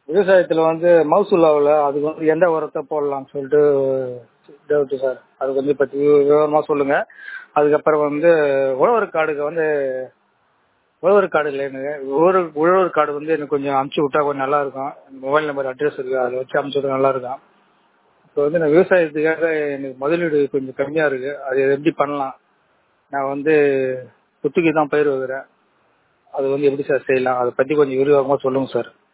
விவசாயத்துல வந்து மகசூல் ஆகல, அதுக்கு வந்து எந்த உரத்தை போடலாம்னு சொல்லிட்டு டவுட் சார். அது கொஞ்சம் பத்தி விவரமா சொல்லுங்க. அதுக்கப்புறம் வந்து உழவர் காடுக்கு வந்து உழவர் காடு இல்லை எனக்கு. உழவர் காடு வந்து எனக்கு கொஞ்சம் அமுச்சு விட்டா கொஞ்சம் நல்லா இருக்கும். மொபைல் நம்பர் அட்ரஸ் இருக்கு, அதை வச்சு அமுச்சு விட்டா நல்லா இருக்கும். இப்போ வந்து நான் விவசாயத்துக்காக எனக்கு முதலீடு கொஞ்சம் கம்மியா இருக்கு, அது எப்படி பண்ணலாம்? நான் வந்து குத்துக்கு தான் பயிர் வைக்கிறேன், அது வந்து எப்படி சார் செய்யலாம்? அதை பத்தி கொஞ்சம் விரிவாகமா சொல்லுங்க சார்.